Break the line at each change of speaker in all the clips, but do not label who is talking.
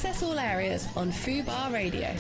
Access all areas on Fubar Radio.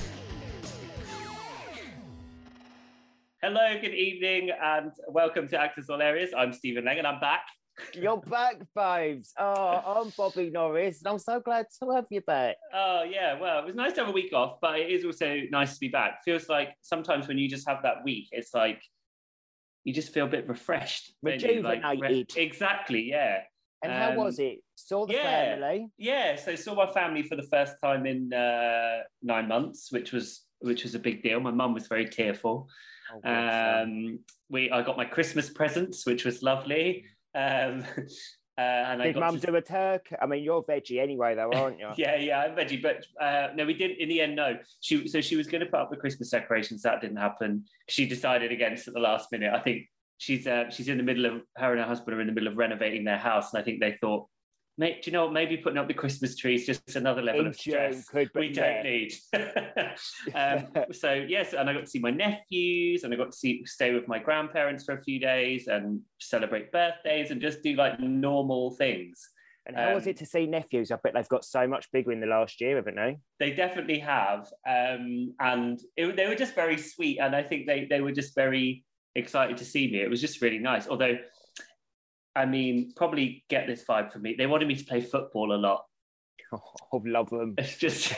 Hello, good evening, and welcome to Access All Areas. I'm Stephen Lang, and I'm back.
You're back, babes. Oh, I'm Bobby Norris, and I'm so glad to have you back.
Oh, yeah, well, it was nice to have a week off, but it is also nice to be back. Feels like sometimes when you just have that week, it's like you just feel a bit refreshed.
Rejuvenated.
Exactly, yeah.
And how was it? Saw the family?
Yeah, so saw my family for the first time in 9 months, which was a big deal. My mum was very tearful. I got my Christmas presents, which was lovely. And
Did Mum do a turkey? I mean, you're veggie anyway, though, aren't you?
yeah, I'm veggie. But no, we didn't. In the end, no. She was going to put up the Christmas decorations. That didn't happen. She decided against at the last minute. I think she's in the middle of, her and her husband are in the middle of renovating their house, and I think they thought, mate, do you know what? Maybe putting up the Christmas tree is just another level of stress we don't need. So, yes, and I got to see my nephews, and I got to stay with my grandparents for a few days and celebrate birthdays and just do like normal things.
And how was it to see nephews? I bet they've got so much bigger in the last year, haven't they?
They definitely have. They were just very sweet, and I think they were just very excited to see me. It was just really nice. Although, I mean, probably get this vibe from me. They wanted me to play football a lot.
Oh, love them.
It's just,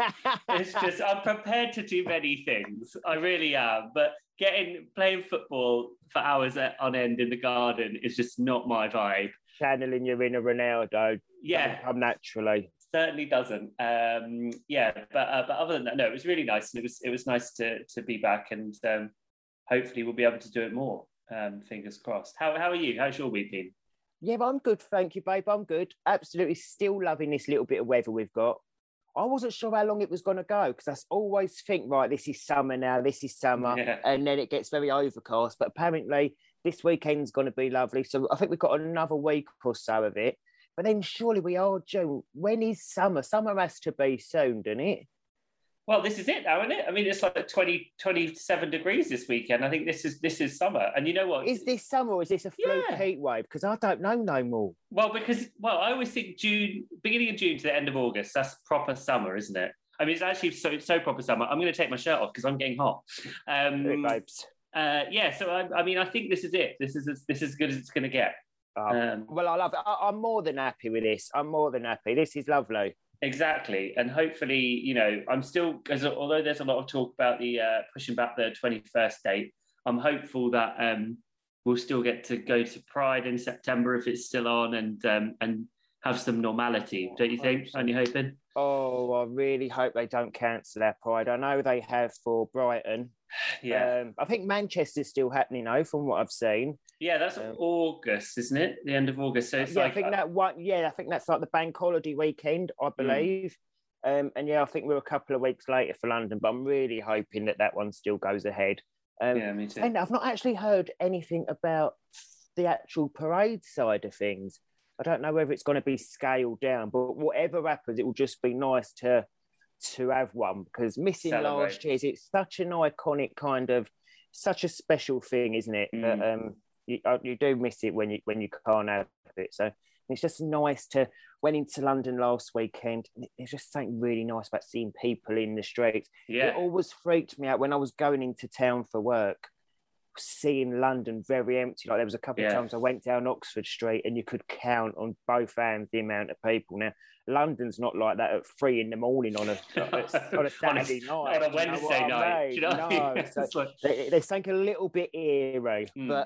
I'm prepared to do many things. I really am. But playing football for hours on end in the garden is just not my vibe.
Channeling your inner Ronaldo.
Yeah.
Come naturally.
Certainly doesn't. But other than that, no, it was really nice. And it was nice to be back, and hopefully we'll be able to do it more. Fingers crossed. How are you? How's your week been?
Yeah, I'm good, thank you, babe. I'm good. Absolutely still loving this little bit of weather we've got. I wasn't sure how long it was going to go, because I always think, right, this is summer now,
Yeah.
And then it gets very overcast. But apparently this weekend's going to be lovely. So I think we've got another week or so of it. But then surely we are June. When is summer? Summer has to be soon, doesn't it?
Well, this is it now, isn't it? I mean, it's like 27 degrees this weekend. I think this is summer. And you know what?
Is this summer or is this a fluke heat wave? Because I don't know no more.
Well, I always think beginning of June to the end of August, that's proper summer, isn't it? I mean, it's actually so proper summer. I'm going to take my shirt off because I'm getting hot.
Babes.
So I mean, I think this is it. This is as good as it's going to get.
Well, I love it. I'm more than happy with this. I'm more than happy. This is lovely.
Exactly. And hopefully, you know, I'm still, because although there's a lot of talk about the pushing back the 21st date, I'm hopeful that we'll still get to go to Pride in September if it's still on, and have some normality. Don't you think? Aren't you hoping?
Oh, I really hope they don't cancel our Pride. I know they have for Brighton.
Yeah.
I think Manchester's still happening, though, from what I've seen.
Yeah, that's August, isn't it? The end of August. So it's
I think that's like the bank holiday weekend, I believe. And I think we're a couple of weeks later for London, but I'm really hoping that one still goes ahead.
Me too.
And I've not actually heard anything about the actual parade side of things. I don't know whether it's going to be scaled down, but whatever happens, it will just be nice to have one, because missing last year's, it's such an iconic kind of, such a special thing, isn't it? That you do miss it when you can't have it. So it's just nice to went into London last weekend. There's just something really nice about seeing people in the streets.
Yeah.
It always freaked me out when I was going into town for work, seeing London very empty. Like there was a couple of times I went down Oxford Street and you could count on both hands the amount of people. Now, London's not like that at 3 a.m. on a Saturday night.
On a Wednesday night.
Do you know what I mean? So they think a little bit eerie. But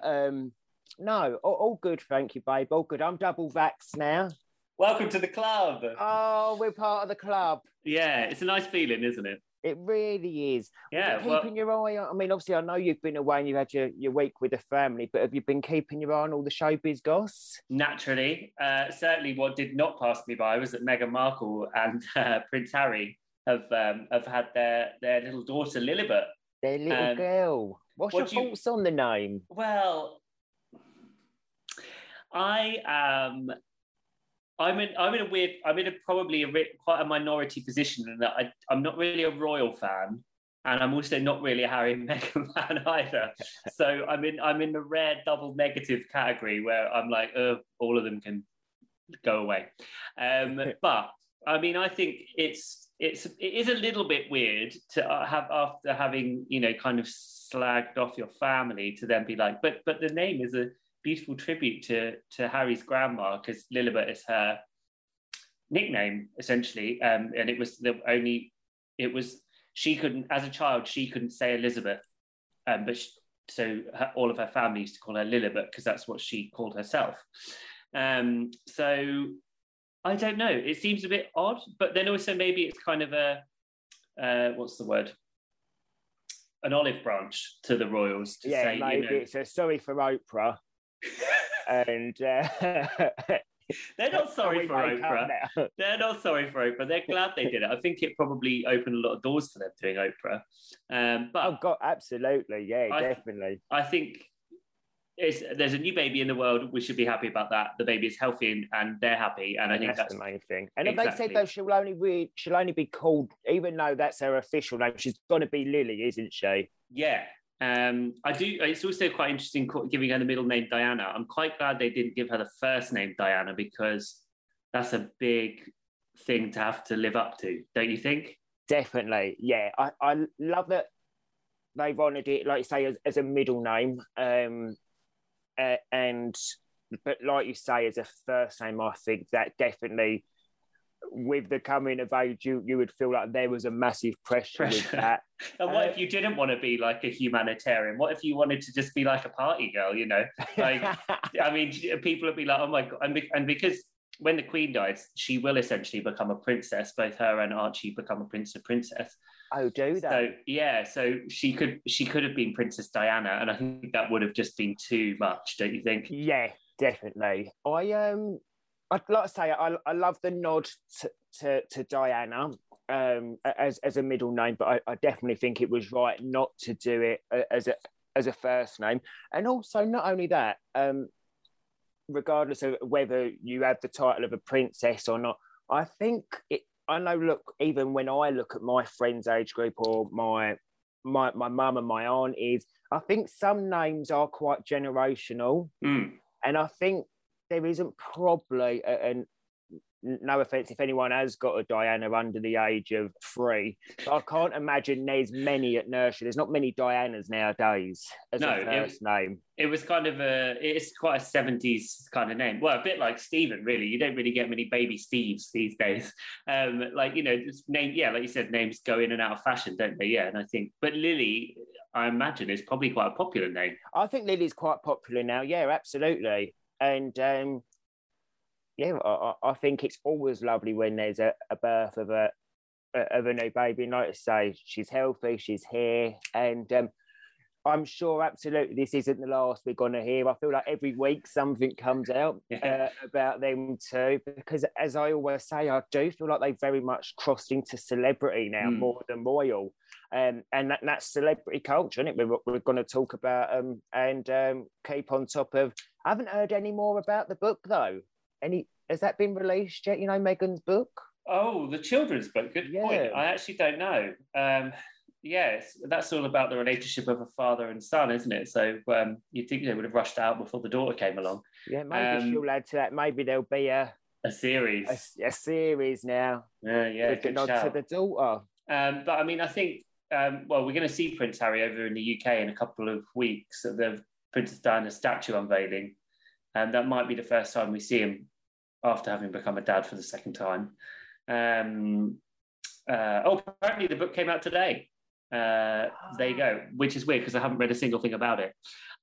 no, all good, thank you, babe. All good. I'm double vaxxed now.
Welcome to the club.
Oh, we're part of the club.
Yeah, it's a nice feeling, isn't it?
It really is.
Yeah.
Keeping your eye on, I mean, obviously, I know you've been away and you had your week with the family, but have you been keeping your eye on all the showbiz goss?
Naturally. Certainly what did not pass me by was that Meghan Markle and Prince Harry have had their little daughter, Lilibet.
Their little girl. What's your thoughts on the name?
Well, I'm in quite a minority position in that I'm not really a royal fan, and I'm also not really a Harry and Meghan fan either. So I'm in the rare double negative category where I'm like, all of them can go away. But I mean, I think it's it is a little bit weird to have, after having, you know, kind of slagged off your family, to then be like, but the name is a beautiful tribute to Harry's grandma, because Lilibet is her nickname essentially, and she couldn't, as a child, she couldn't say Elizabeth, but all of her family used to call her Lilibet because that's what she called herself. So I don't know. It seems a bit odd, but then also maybe it's kind of a what's the word? An olive branch to the royals to say,
maybe, you know, it's a sorry for Oprah, and
they're not sorry for Oprah. They're not sorry for Oprah. They're glad they did it. I think it probably opened a lot of doors for them doing Oprah. But
oh God, absolutely, yeah, definitely.
I think there's a new baby in the world. We should be happy about that. The baby is healthy and they're happy, and I think that's
the main thing. And exactly. They said though she'll only be called, even though that's her official name, she's going to be Lily, isn't she?
Yeah. I do. It's also quite interesting giving her the middle name Diana. I'm quite glad they didn't give her the first name Diana, because that's a big thing to have to live up to, don't you think?
Definitely, yeah. I love that they've honoured it, like you say, as a middle name. But like you say, as a first name, I think that definitely, with the coming of age, you would feel like there was a massive pressure with that.
And what if you didn't want to be like a humanitarian? What if you wanted to just be like a party girl, you know? Like, I mean, people would be like, oh my God. And because when the Queen dies, she will essentially become a princess. Both her and Archie become a prince and princess.
Oh, do they?
So, yeah, so she could have been Princess Diana, and I think that would have just been too much, don't you think?
Yeah, definitely. I'd like to say I love the nod to Diana as a middle name, but I definitely think it was right not to do it as a first name. And also, not only that, regardless of whether you have the title of a princess or not, I think I know. Look, even when I look at my friends' age group or my mum and my aunt, I think some names are quite generational, and I think there isn't probably, and no offence if anyone has got a Diana under the age of 3, but I can't imagine there's many at nursery. There's not many Dianas nowadays as a first name.
It was kind of it's quite a 70s kind of name. Well, a bit like Stephen, really. You don't really get many baby Steves these days. Like, you know, like you said, names go in and out of fashion, don't they? Yeah, and I think, but Lily, I imagine, is probably quite a popular name. I
think Lily's quite popular now. Yeah, absolutely. And I think it's always lovely when there's a birth of a new baby. And like I say, she's healthy, she's here, and I'm sure absolutely this isn't the last we're going to hear. I feel like every week something comes out about them too, because as I always say, I do feel like they've very much crossed into celebrity now, more than royal. And that's celebrity culture, isn't it? We're going to talk about and keep on top of. I haven't heard any more about the book though. Has that been released yet? You know, Meghan's book?
Oh, the children's book. Good point. I actually don't know. Yes, that's all about the relationship of a father and son, isn't it? So you'd think they would have rushed out before the daughter came along.
Yeah, maybe she'll add to that. Maybe there'll be a
series.
A series now.
Yeah,
with the nod to the daughter.
But I mean, I think, we're going to see Prince Harry over in the UK in a couple of weeks at the Princess Diana statue unveiling. And that might be the first time we see him after having become a dad for the second time. Apparently the book came out today. There you go, which is weird because I haven't read a single thing about it.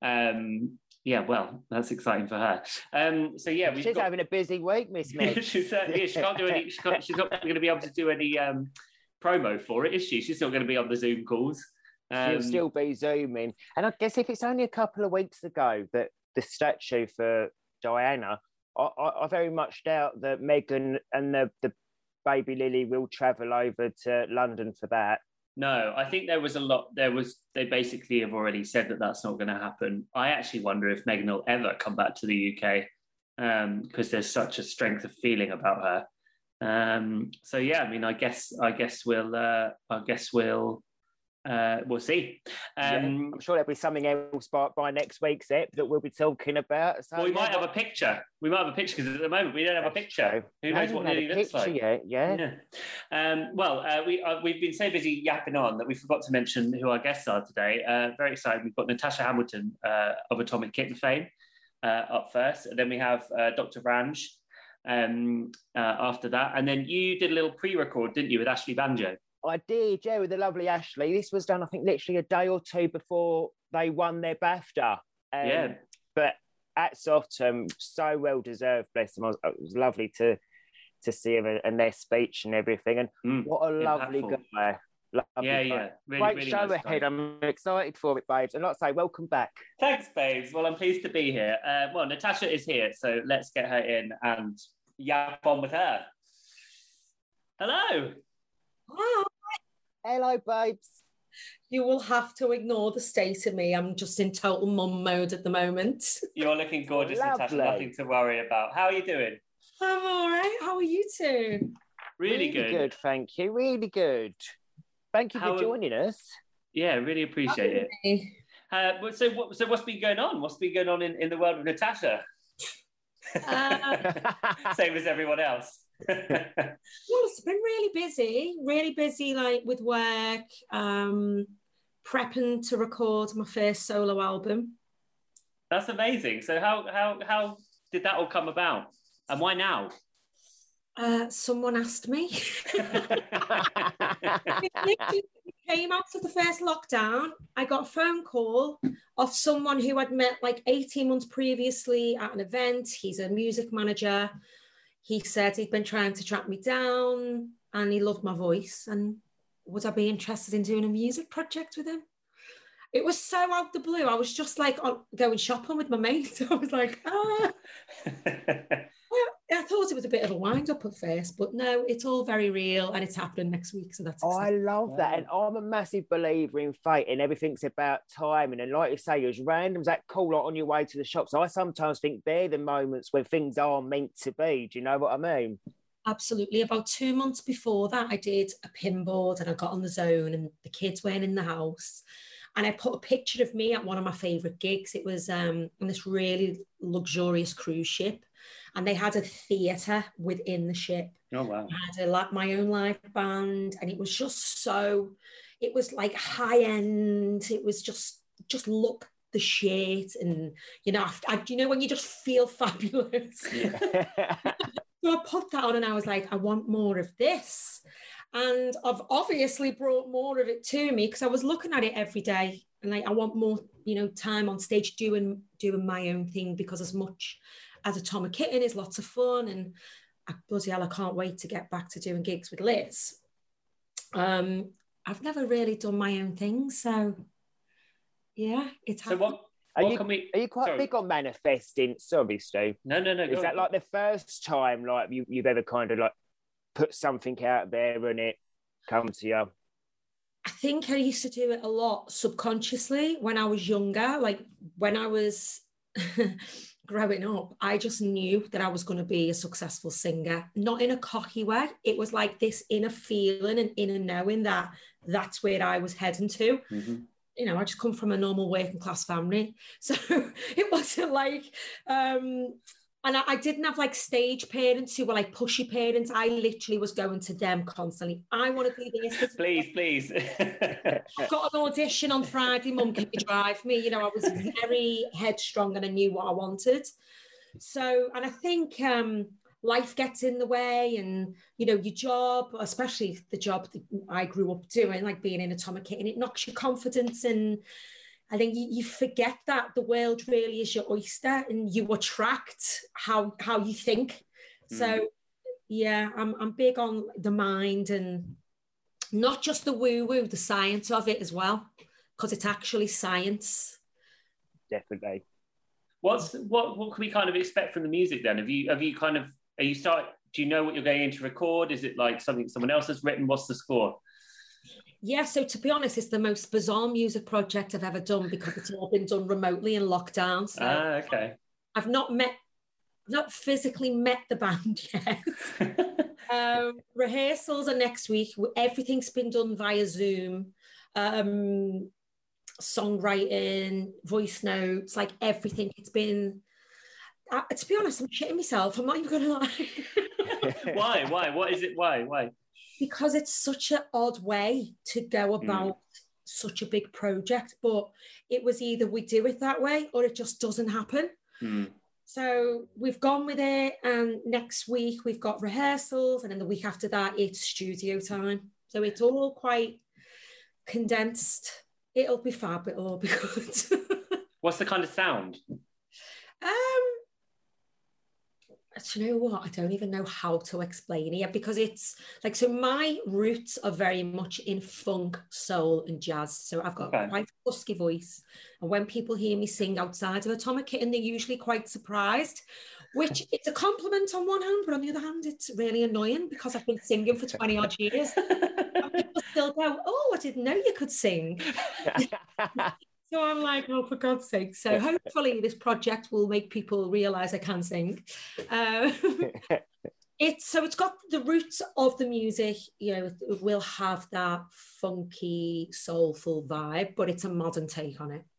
Well, that's exciting for her. She's
having a busy week, Miss Meg.
She can't do any. She's not going to be able to do any promo for it, is she? She's still going to be on the Zoom calls.
She'll still be Zooming, and I guess if it's only a couple of weeks ago that the statue for Diana, I very much doubt that Meghan and the baby Lily will travel over to London for that.
No, I think there was a lot. They basically have already said that that's not going to happen. I actually wonder if Meghan will ever come back to the UK because there's such a strength of feeling about her. I guess we'll see.
I'm sure there'll be something else by next week's ep that we'll be talking about. So,
we might have a picture. We might have a picture because at the moment we don't have a picture. Who knows what Lily looks like?
Yeah.
We've been so busy yapping on that we forgot to mention who our guests are today. Very excited. We've got Natasha Hamilton of Atomic Kitten fame up first. And then we have Dr. Ranj after that. And then you did a little pre-record, didn't you, with Ashley Banjo?
I did, yeah, with the lovely Ashley. This was done, I think, literally a day or two before they won their BAFTA.
Yeah.
But hats off to them, so well deserved, bless them. It was lovely to see them and their speech and everything. And what a lovely guy. Lovely guy.
Really,
great
really
show
nice
ahead.
guy.
I'm excited for it, babes. And like I say, welcome back.
Thanks, babes. Well, I'm pleased to be here. Natasha is here, so let's get her in and yap on with her. Hello.
Hi.
Hello, babes.
You will have to ignore the state of me. I'm just in total mum mode at the moment.
You're looking gorgeous, Natasha. Nothing to worry about. How are you doing?
I'm all right. How are you two?
Really good.
Thank you. Really good. Thank you for joining us.
Yeah, really appreciate it. So what's been going on? What's been going on in the world of Natasha? Same as everyone else.
Well, it's been really busy, like with work, prepping to record my first solo album.
That's amazing. So how did that all come about, and why now?
Someone asked me. It came out of the first lockdown. I got a phone call of someone who I'd met like 18 months previously at an event. He's a music manager. He said he'd been trying to track me down and he loved my voice. And would I be interested in doing a music project with him? It was so out the blue. I was just like going shopping with my mate. I was like, I thought it was a bit of a wind up at first, but no, it's all very real and it's happening next week. So that's exciting.
I love that. And I'm a massive believer in fate and everything's about timing. And like you say, as random as that call on your way to the shops, I sometimes think they're the moments when things are meant to be. Do you know what I mean?
Absolutely. About 2 months before that, I did a pinboard and I got on the zone and the kids weren't in the house. And I put a picture of me at one of my favourite gigs. It was on this really luxurious cruise ship. And they had a theatre within the ship.
Oh, wow.
I had my own live band. And it was just it was like high end. It was just look the shit. And, when you just feel fabulous. Yeah. So I put that on and I was like, I want more of this. And I've obviously brought more of it to me because I was looking at it every day. And like, I want more, time on stage doing my own thing, because as much as Atomic Kitten is lots of fun, and bloody hell, I can't wait to get back to doing gigs with Liz. I've never really done my own thing, so yeah, it's happened.
So
are you quite big on manifesting? Sorry, Stu.
No.
Is that like the first time like you've ever kind of like put something out there and it come to you?
I think I used to do it a lot subconsciously when I was younger. Like when I was growing up, I just knew that I was going to be a successful singer, not in a cocky way. It was like this inner feeling and inner knowing that that's where I was heading to. Mm-hmm. I just come from a normal working class family. So it wasn't like, and I didn't have like stage parents who were like pushy parents. I literally was going to them constantly. I want to do this.
Please.
I've got an audition on Friday. Mum, can you drive me? I was very headstrong and I knew what I wanted. So, and I think life gets in the way, and, your job, especially the job that I grew up doing, like being in Atomic Kitten, it knocks your confidence, and I think you forget that the world really is your oyster and you attract how you think. So, yeah, I'm big on the mind and not just the woo-woo, the science of it as well, because it's actually science.
Definitely.
What can we kind of expect from the music then? Do you know what you're going in to record? Is it like something someone else has written? What's the score?
Yeah, so to be honest, it's the most bizarre music project I've ever done because it's all been done remotely in lockdown. So
okay.
I've not physically met the band yet. Rehearsals are next week. Everything's been done via Zoom. Songwriting, voice notes, like everything. It's been, to be honest, I'm shitting myself. I'm not even going to lie.
Why? What is it? Why?
because it's such an odd way to go about such a big project, but it was either we do it that way or it just doesn't happen. So we've gone with it, and next week we've got rehearsals, and then the week after that it's studio time. So it's all quite condensed. It'll be fab, it'll all be good.
What's the kind of sound?
Do you know what? I don't even know how to explain it, because it's like, so my roots are very much in funk, soul and jazz. So I've got quite a husky voice. And when people hear me sing outside of Atomic Kitten, they're usually quite surprised, which it's a compliment on one hand, but on the other hand, it's really annoying because I've been singing for 20 odd years. And people still go, oh, I didn't know you could sing. So I'm like, oh, for God's sake. So hopefully this project will make people realise I can sing. It's got the roots of the music, you know, it will have that funky, soulful vibe, but it's a modern take on it.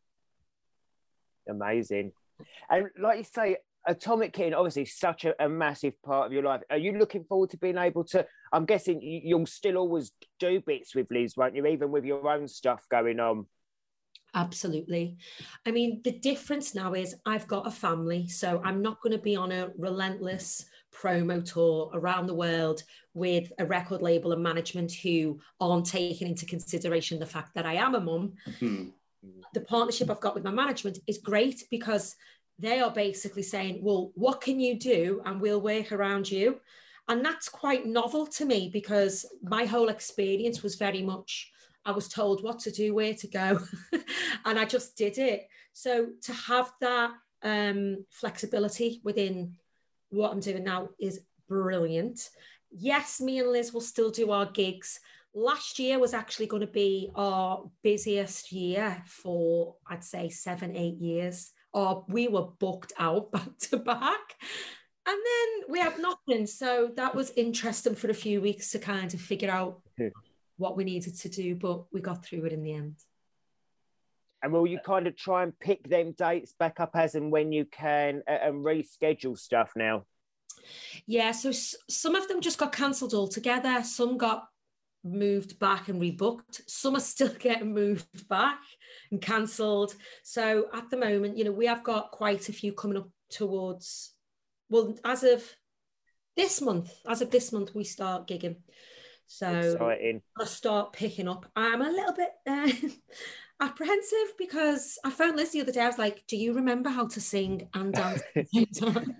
Amazing. And like you say, Atomic Kitten, obviously such a massive part of your life. Are you looking forward to being able to, I'm guessing you'll still always do bits with Liz, won't you, even with your own stuff going on?
Absolutely. I mean, the difference now is I've got a family, so I'm not going to be on a relentless promo tour around the world with a record label and management who aren't taking into consideration the fact that I am a mum. The partnership I've got with my management is great because they are basically saying, well, what can you do? And we'll work around you. And that's quite novel to me because my whole experience was very much, I was told what to do, where to go, and I just did it. So to have that flexibility within what I'm doing now is brilliant. Yes, me and Liz will still do our gigs. Last year was actually going to be our busiest year for, I'd say, 7-8 years. We were booked out back to back. And then we had nothing. So that was interesting for a few weeks to kind of figure out what we needed to do, but we got through it in the end.
And will you kind of try and pick them dates back up as and when you can and reschedule stuff now?
Yeah, so some of them just got cancelled altogether. Some got moved back and rebooked. Some are still getting moved back and cancelled. So at the moment, you know, we have got quite a few coming up towards, well, as of this month, we start gigging. So
exciting.
I'll start picking up. I'm a little bit apprehensive because I phoned Liz the other day. I was like, do you remember how to sing and dance at the same time?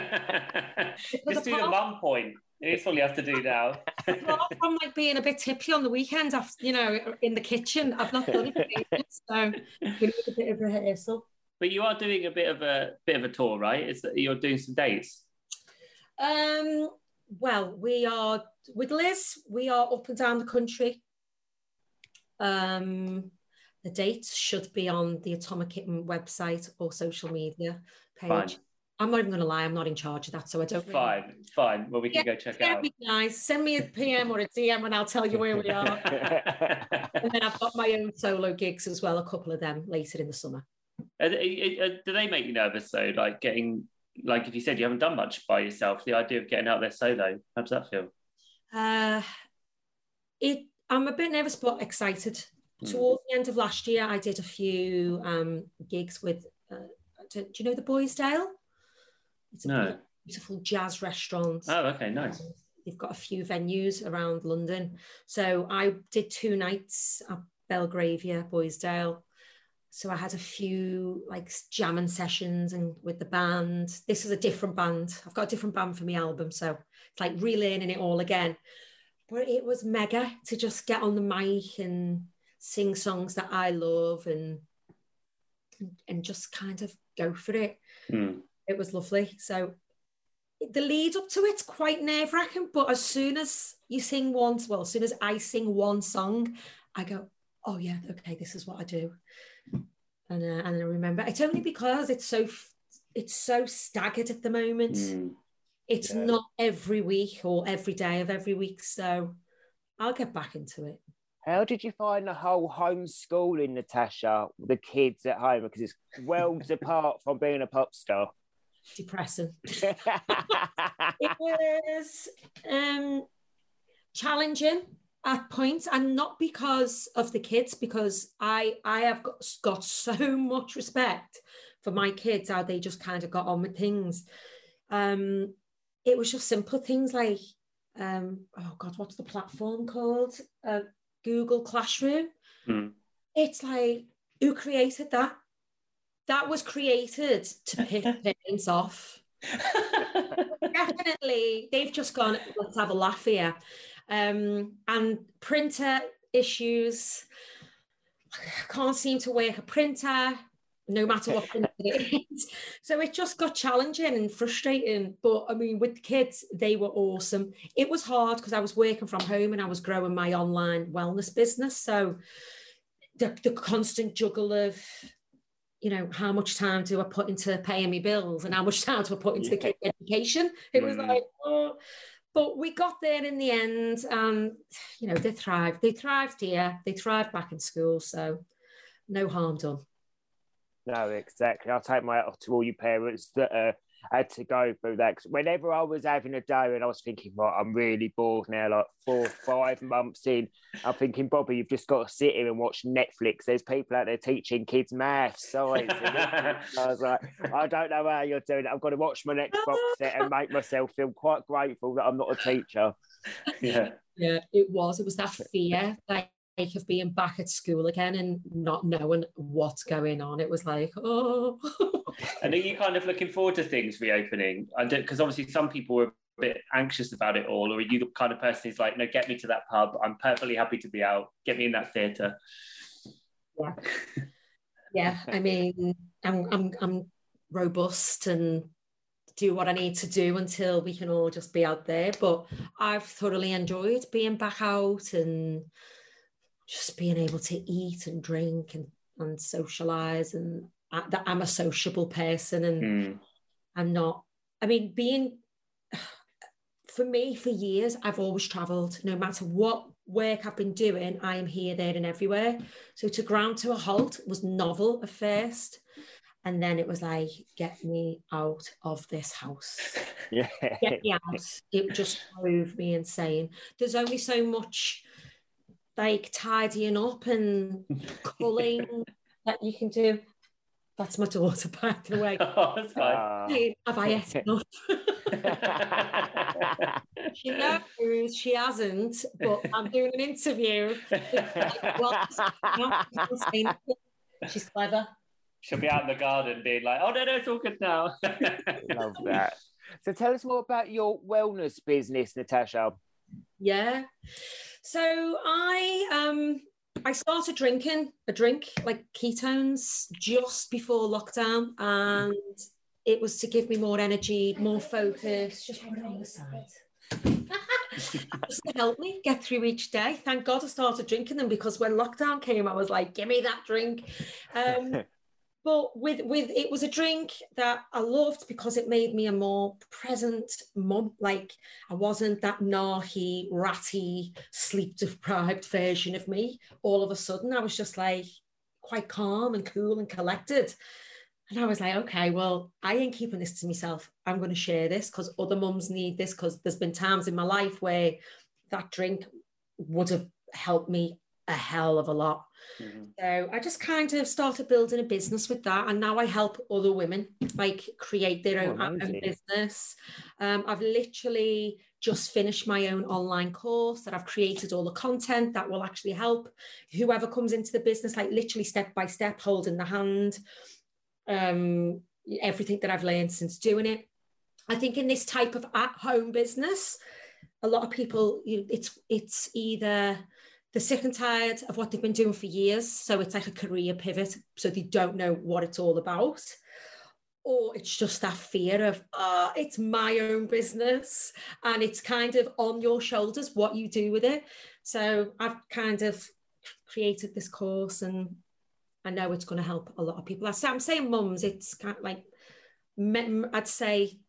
Just do the mum point. It's all you have to do now.
Apart from like being a bit tippy on the weekend, after, you know, in the kitchen, I've not done it, so we need a bit of rehearsal.
But you are doing a bit of a tour, right? You're doing some dates.
Well, we are with Liz. We are up and down the country. The dates should be on the Atomic Kitten website or social media page.
Fine.
I'm not even going to lie. I'm not in charge of that, so I don't.
Fine. Well, we can go check it out.
Nice. Send me a PM or a DM, and I'll tell you where we are. And then I've got my own solo gigs as well. A couple of them later in the summer.
Do they make you nervous though? Like getting, like if you said you haven't done much by yourself, the idea of getting out there solo, how does that feel?
I'm a bit nervous but excited. Towards the end of last year, I did a few gigs with. Do you know the Boysdale? It's a beautiful jazz restaurant.
Oh, okay, nice.
They've got a few venues around London. So I did 2 nights at Belgravia, Boysdale. So I had a few like jamming sessions and with the band. This is a different band. I've got a different band for my album. So it's like relearning it all again. But it was mega to just get on the mic and sing songs that I love and just kind of go for it. It was lovely. So the lead up to it's quite nerve-wracking, but as soon as I sing one song, I go, oh yeah, okay, this is what I do. And I remember it's only because it's so staggered at the moment. It's not every week or every day of every week, so I'll get back into it.
How did you find the whole homeschooling, Natasha, the kids at home? Because it's worlds apart from being a pop star.
Depressing. It was. Do challenging at points, and not because of the kids, because I have got so much respect for my kids, how they just kind of got on with things. It was just simple things like, oh God, what's the platform called? Google Classroom. It's like, who created that? That was created to piss parents off. Definitely, they've just gone, let's have a laugh here. And printer issues, can't seem to work a printer, no matter what printer it is. So it just got challenging and frustrating. But I mean, with the kids, they were awesome. It was hard because I was working from home and I was growing my online wellness business. So the constant juggle of, you know, how much time do I put into paying my bills and how much time do I put into the kids' education? It was like, oh. But we got there in the end. You know, they thrived. They thrived here. They thrived back in school. So no harm done.
No, exactly. I'll take my hat off to all you parents that had to go through that. Because whenever I was having a day and I was thinking, right, I'm really bored now, like 4 or 5 months in, I'm thinking, Bobby, you've just got to sit here and watch Netflix. There's people out there teaching kids maths, science. I was like, I don't know how you're doing it. I've got to watch my next box set and make myself feel quite grateful that I'm not a teacher.
Yeah,
it was that fear, like of being back at school again and not knowing what's going on. It was like, oh.
And are you kind of looking forward to things reopening? Because obviously some people were a bit anxious about it all, or are you the kind of person who's like, no, get me to that pub, I'm perfectly happy to be out, get me in that theatre?
Yeah, I mean, I'm robust and do what I need to do until we can all just be out there. But I've thoroughly enjoyed being back out and just being able to eat and drink and socialize, and that I'm a sociable person, and I'm not, I mean, for me, for years, I've always traveled. No matter what work I've been doing, I am here, there and everywhere. So to ground to a halt was novel at first. And then it was like, get me out of this house.
Yeah.
Get me out. It just drove me insane. There's only so much like tidying up and culling that you can do. That's my daughter, by the way.
Oh, that's fine.
Have I ate enough? She knows she hasn't, but I'm doing an interview. She's clever.
She'll be out in the garden being like, oh, no, it's all good now.
Love that. So tell us more about your wellness business, Natasha.
Yeah. So I started drinking a drink like ketones just before lockdown, and it was to give me more energy, more focus. Just put it on the side. Just to help me get through each day. Thank God I started drinking them, because when lockdown came, I was like, give me that drink. But with it was a drink that I loved because it made me a more present mum. Like, I wasn't that narky, ratty, sleep-deprived version of me. All of a sudden, I was just like quite calm and cool and collected. And I was like, okay, well, I ain't keeping this to myself. I'm going to share this because other mums need this, because there's been times in my life where that drink would have helped me a hell of a lot. Mm-hmm. So I just kind of started building a business with that, and now I help other women like create their own business. I've literally just finished my own online course that I've created all the content that will actually help whoever comes into the business, like literally step by step, holding the hand, everything that I've learned since doing it. I think in this type of at-home business, a lot of people, it's either they're sick and tired of what they've been doing for years, so it's like a career pivot, so they don't know what it's all about, or it's just that fear of, it's my own business, and it's kind of on your shoulders what you do with it. So I've kind of created this course, and I know it's going to help a lot of people. I'm saying mums, it's kind of like, I'd say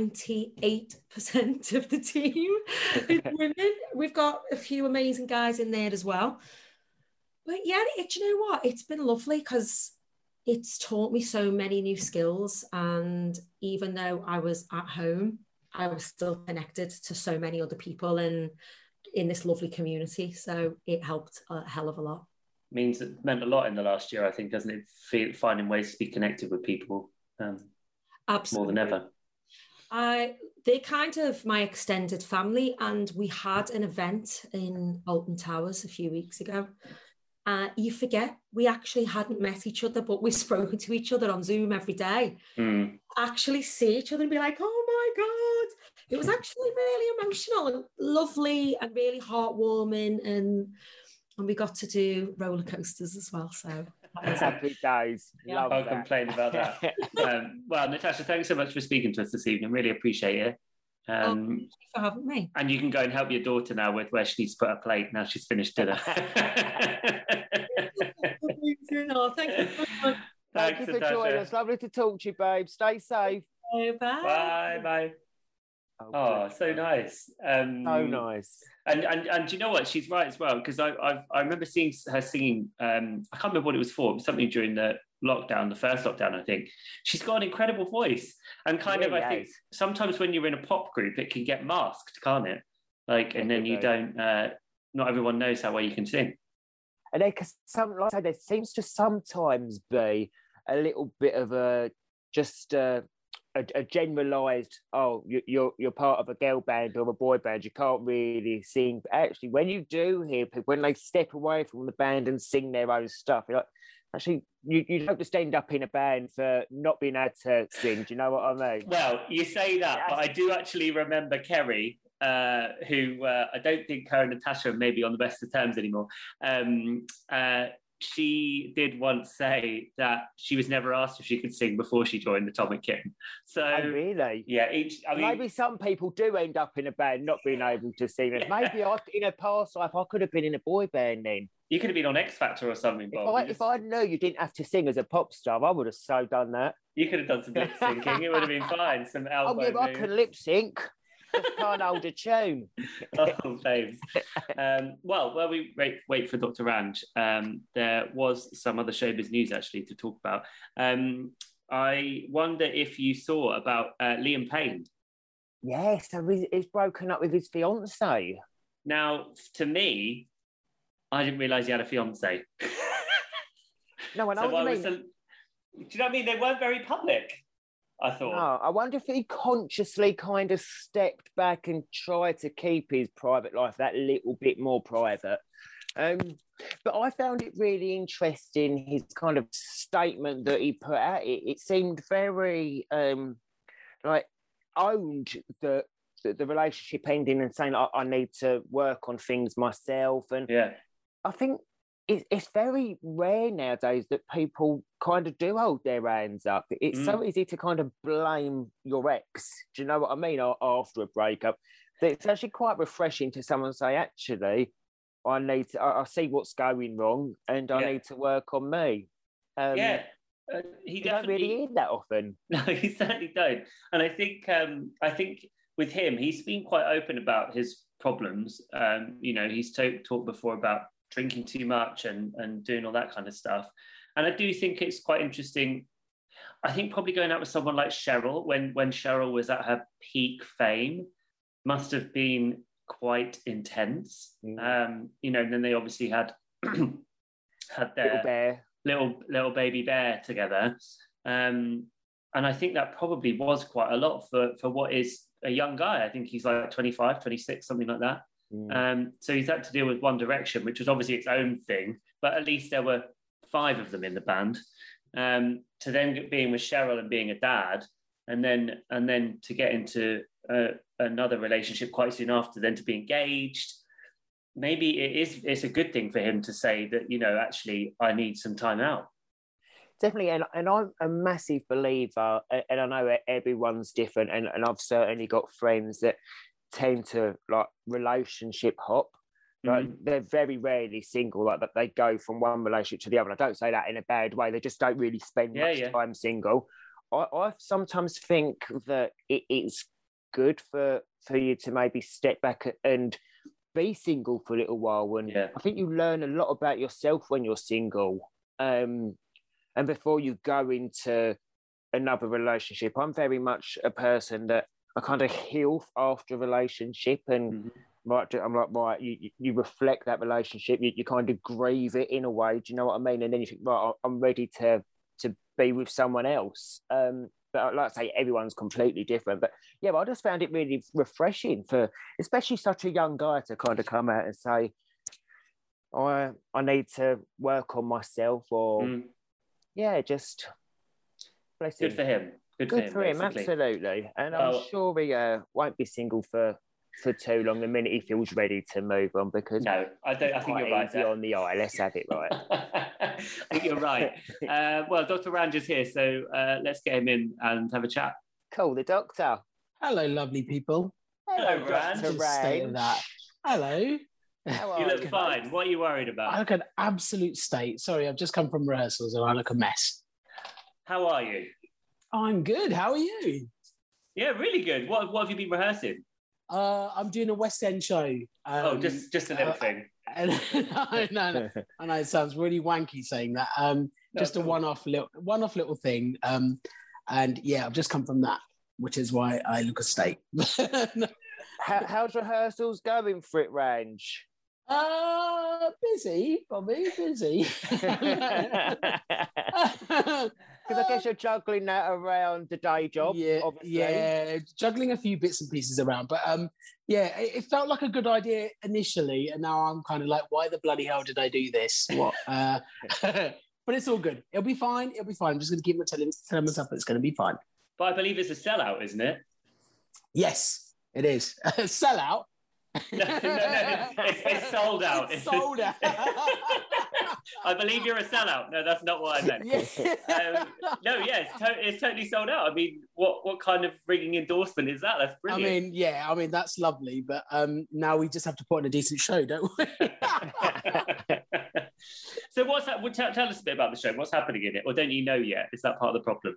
98% of the team is women. We've got a few amazing guys in there as well. But yeah, do you know what? It's been lovely because it's taught me so many new skills. And even though I was at home, I was still connected to so many other people. And in this lovely community. So it helped a hell of a lot.
Meant a lot in the last year, I think, doesn't it? Finding ways to be connected with people
Absolutely.
more than ever.
They're kind of my extended family, and we had an event in Alton Towers a few weeks ago. You forget we actually hadn't met each other, but we've spoken to each other on Zoom every day. Actually see each other and be like, oh my God. It was actually really emotional and lovely and really heartwarming. And we got to do roller coasters as well. So
happy days.
Yeah.
Can't complain about that. Well, Natasha, thanks so much for speaking to us this evening. Really appreciate it.
Thank you for having me.
And you can go and help your daughter now with where she needs to put her plate now she's finished dinner.
Oh, thank you so much.
Thank you for joining us. Lovely to talk to you, babe. Stay safe.
Bye.
Bye. Oh, so nice.
So nice.
And you know what? She's right as well, because I remember seeing her singing. I can't remember what it was for. It was something during the lockdown, the first lockdown, I think. She's got an incredible voice, and kind of, I think sometimes when you're in a pop group, it can get masked, can't it? Like, and then you don't. Not everyone knows how well you can sing.
And like I say, there seems to sometimes be a little bit of a generalised, you're part of a girl band or a boy band, you can't really sing. But actually, when you do hear people, when they step away from the band and sing their own stuff, you're like, actually, you don't just end up in a band for not being able to sing. Do you know what I mean?
Well, you say that, but I do actually remember Kerry, who I don't think her and Natasha may be on the best of terms anymore. She did once say that she was never asked if she could sing before she joined Atomic Kitten. So,
really?
Yeah.
Maybe some people do end up in a band not being able to sing. Maybe in a past life, I could have been in a boy band then.
You could have been on X Factor or something, Bob.
If I knew you didn't have to sing as a pop star, I would have so done that.
You could have done some lip syncing. It would have been fine. Some elbow moves.
I can lip sync. Just can't hold a tune.
Oh, babes. While we wait for Dr. Ranj, there was some other showbiz news actually to talk about. I wonder if you saw about Liam Payne.
Yes, so he's broken up with his fiancée.
Now, to me, I didn't realise he had a fiancée.
No, I know what you mean.
Do you know what I mean? They weren't very public, I thought.
No, I wonder if he consciously kind of stepped back and tried to keep his private life that little bit more private. But I found it really interesting, his kind of statement that he put out. It seemed very owned the relationship ending and saying, I need to work on things myself. And
yeah,
I think it's very rare nowadays that people kind of do hold their hands up. It's so easy to kind of blame your ex. Do you know what I mean? After a breakup, it's actually quite refreshing to someone say, actually, I see what's going wrong and I need to work on me.
He
don't really hear that often.
No, he certainly don't. And I think with him, he's been quite open about his problems. He's talked before about drinking too much and doing all that kind of stuff. And I do think it's quite interesting. I think probably going out with someone like Cheryl, when Cheryl was at her peak fame, must have been quite intense. And then they obviously had their little baby bear together. And I think that probably was quite a lot for what is a young guy. I think he's like 25, 26, something like that. So he's had to deal with One Direction, which was obviously its own thing, but at least there were 5 of them in the band. To then being with Cheryl and being a dad, and then to get into another relationship quite soon after, then to be engaged. Maybe it's a good thing for him to say that, actually, I need some time out.
Definitely, and I'm a massive believer, and I know everyone's different, and I've certainly got friends that tend to like relationship hop. Like they're very rarely single, like that they go from one relationship to the other. And I don't say that in a bad way. They just don't really spend much time single. I sometimes think that it's good for you to maybe step back and be single for a little while. And I think you learn a lot about yourself when you're single. And before you go into another relationship, I'm very much a person that I kind of heal after a relationship and right, I'm like, right, you reflect that relationship, you kind of grieve it in a way, do you know what I mean? And then you think, right, I'm ready to be with someone else. But like I say, everyone's completely different. But yeah, but I just found it really refreshing for especially such a young guy to kind of come out and say, I need to work on myself, or yeah, just bless him.
Good for him.
Good for him, absolutely. And I'm sure he won't be single for too long. The minute he feels ready to move on, because
no, I think you're right.
On the eye, let's have it right.
I think you're right. Well, Dr. Ranj is here, so let's get him in and have a chat.
Cool, the doctor.
Hello, lovely people.
Hello,
Dr. Ranj.
Hello.
You look fine. What are you worried about?
I look an absolute state. Sorry, I've just come from rehearsals and I look a mess.
How are you?
I'm good. How are you?
Yeah, really good. What have you been rehearsing?
I'm doing a West End show.
Just a little thing.
No. I know it sounds really wanky saying that. Just a one-off little thing. And yeah, I've just come from that, which is why I look a state.
How's rehearsals going for it, Ranj?
Busy, Bobby, busy.
Because I guess you're juggling that around the day job.
Yeah,
obviously.
Yeah, juggling a few bits and pieces around. But yeah, it felt like a good idea initially, and now I'm kind of like, why the bloody hell did I do this? What? But it's all good. It'll be fine. It'll be fine. I'm just going to keep telling myself it's going to be fine.
But I believe it's a sellout, isn't it?
Yes, it is. Sellout.
No, it's sold out.
It's sold out.
I believe you're a sellout. No, that's not what I meant. It's totally sold out. I mean, what kind of ringing endorsement is that? That's brilliant.
I mean, that's lovely. But now we just have to put on a decent show, don't we?
So what's that? Tell us a bit about the show. What's happening in it? Or don't you know yet? Is that part of the problem?